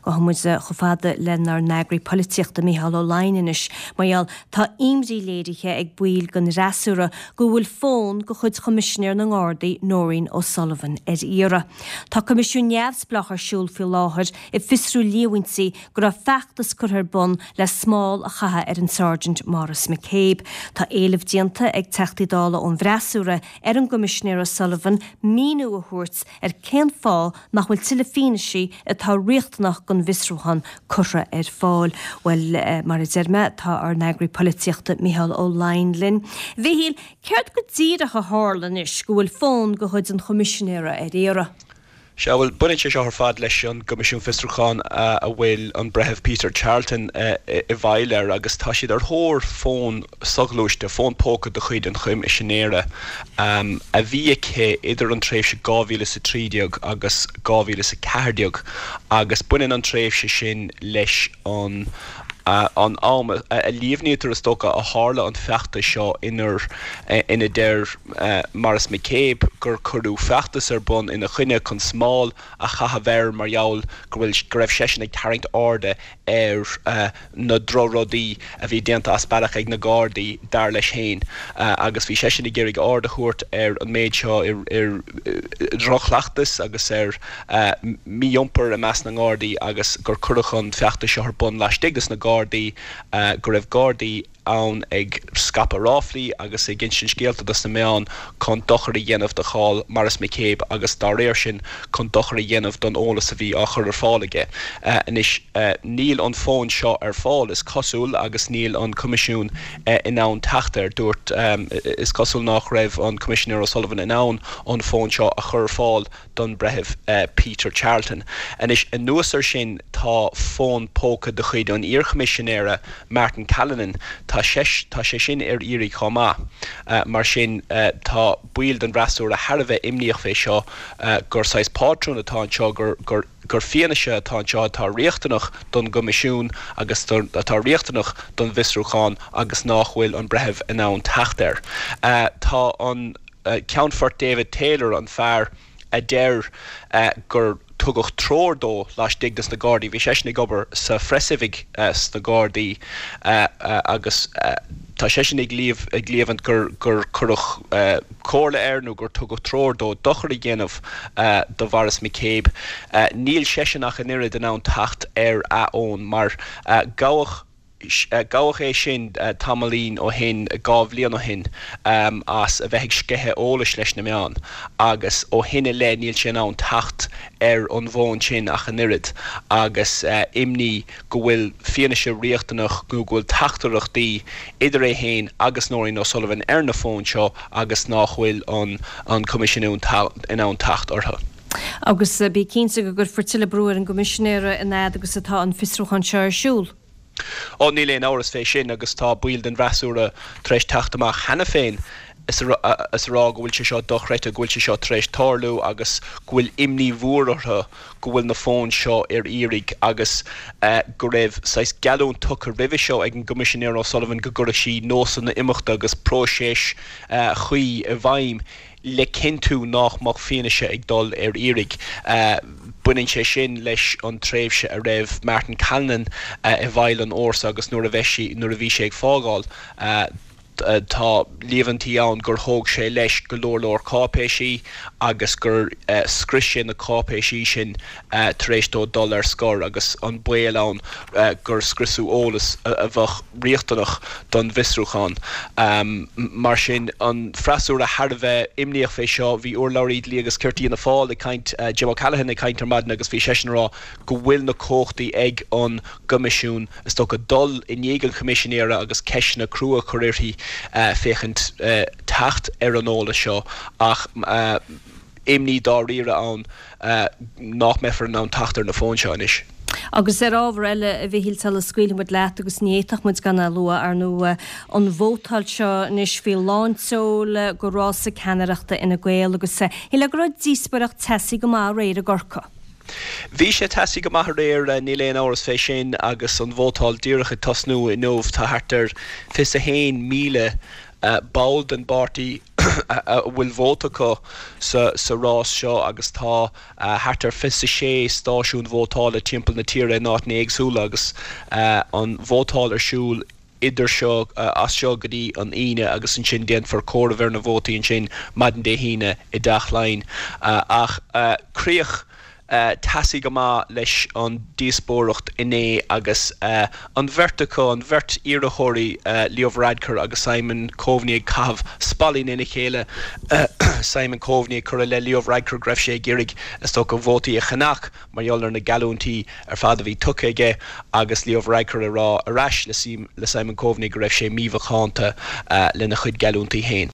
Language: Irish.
go hamuid chofada lenar nagri politiachta Micheál Ó Laghaininis. Maiall tá imrí léirithe ag buil gan rasúra go bhfuil fón go chud commissioner na Gardaí Noreen O'Sullivan ira. Tá comisiún neamhsplach siúl fi láthir I fisrú líhaintí go raibh feachtas chuir bun le smáil a chatha an Sergeant Maurice McCabe. Tá éileh dianta ag teachtadála ón bhreasúra an commissioner O'Sullivan míú a thuirt cén fáil nach bhfuil tilefíneisi atá riachtanach gon visrúchan curra fáil. Well, mar derme tá ar nagri politiachta Micheál Ó Laghainlin. Bhíhíl, ceirt go díreach a hálan is go bhfuil fón go chuid an commissionéra ira. Well, bunit sé ar fad leis an Comisiún Fistruchan a bhfuil an bretheh Peter Charlton I bhailir agus tá siad ar thóir fón soglúiste, fón póca do chuid an commissionéra a bhí ché idir an tréimhse 2013 agus 2014 agus bunin an tréimhse sin leis an alma a líomhnítar is tóca a hála an feachta seo ina der Maurice McCabe gur curú feachtas bun ina chuine chun smáil a chatha bhéir marall go raibh sesin ag tarraingt áde na drorodí a bhí déanta asparach ag na Gardaí dar leis héin agus bhí sesin I géirigh áde thuirt an méid seo drochlachtas agus míompar a meas na Gardaí agus gur curachan feachta seo bun leis stigdas na Gardaí go raibh Gardaí ann ag scapa ráflaí agus ag ginsin scéalta dus na meán chun dochar I dhéanamh de cháil Maurice McCabe agus dá réir sin chun dochar I dhéanamh don ólas a bhí a chur ar fálaige. Anis níl an fón seo ar fáil is cosúil agus níl an comisiún in ann teachtar dúirt is cosúil nach raibh an Commissioner O'Sullivan in ann an fón seo a chur fáil don bretheh Peter Charlton. Anis in nuasar sin tá fón póca de chuid an íorcommissionéra Martin Callanan tá sé sin iri chomá mar sin tá build an bhreasúr a Harbheith imníoch fé seo gur sais pátrún atá anseo gur fianaise atá anseo tá riachtanach don gomisiún agus tá riachtanach don visrúchan agus nachhfuil an bretheh in ann teachtar. Tá an Countfort David Taylor an fear a déir gur tugach trórdó leis digdas na Gardaí bhí seisna gobar sa freisivig na Gardaí agus tá sesin ag líomhant gur curach cóla nó gur tugach trórdó dochar I ggéanamh do Maurice McCabe níl sesinach in irid in ann tacht a ón mar gabhach é sin tamalín ó hin gábhlíon ó hin as a bheith scethe ólas leis na meán agus ó hinna le níl sin ann tacht an bhón sin ach an irid agus imní go bhfuil fianaise riachtanach go bhfuil tachttarachtaí idir é héin agus Noreen O'Sullivan na fón seo agus nachhfuil an comisiún in ann tacht ortha. Agus bí cínsa go gur fortile breúir an commissionéra in agus atá an fisrúchan seo ar siúl. Ó níl éon áras fé sin agus tá build an bhreasúra treis teachtamach hena féin is rá go bhfuil sé seo dochreite go bhfuil sé seo treis tarlú agus go bhfuil imní mhuarartha go bhfuil na fón seo ar írig agus go raibh sais galún tuchar ribh seo ag an Commissioner O'Sullivan go gura sí nósan na imimeachta agus próséis chuí a bhaim le cinú nach mach fianaise ag dul ar írig. Buinn sé sin leis an tréimhse a raibh Martin Callanan I bhail an órsa agus nuair a bhí sé ag fágáil tá líomhantí ann gur thóg sé leis go leor cápéisí agus gur scrise na cápéisí sin tar éis dó dul ar scor agus an buil ann gur scriosú ólas a bheith riachtanach don visrúchan. Mar sin an freasúr a Harbheith imníoch fé seo bhí urlairíd lí agus curtaí na fáil I caint Jim O'Callaghan I caint ar maidin agus bhí sesin rá go bhfuil na cóchtaí ag an gomisiún is tó go dul I nígan commissionéra agus ceisna crua choirtí féchant tacht ar an óla seo ach imní dá riire ann nach mefar an tachtar na fón seo inis. Agus ábhar eile a bhí híl scuilm mud leat agus níéach mud gan lua ar nó an bhótáil seo níos bhí lánsóla go rása ceanaireachta ina ghaol agus híle go raibh díosparach tesaí go má réir a gorcha. Bhí sé tesaí go maith réir níl éon áras fé sin agus an bhótáil díreacha tosnú I nómh tá hartar 51,000 báil den bartaí bhfuil vótacha sa rás seo agus tá hartar fi sé stáisiún vótála timppla na tíre náit na éagsúla agus an vótáil arsúl idir seo as seo gotí an ine agus an sin déan for córa bhar na vótaí an sin maidin dé híine I dachlein ach críoch tasí go má leis an díospóireacht inné agus an bhirrtacha an bhirt iarthóirí Leo Varadkar agus Simon Coveney cah spalín ina chéile Simon Coveney chur le Leo Varadkar greibh sé géirigh is tó go bhótaí a chanach marheallar na galúntaí ar fad a bhí tucha aige agus Leo Varadkar a rá aráis le Simon Coveney go raibh sé míomhachánta lena chud galúntaí héin.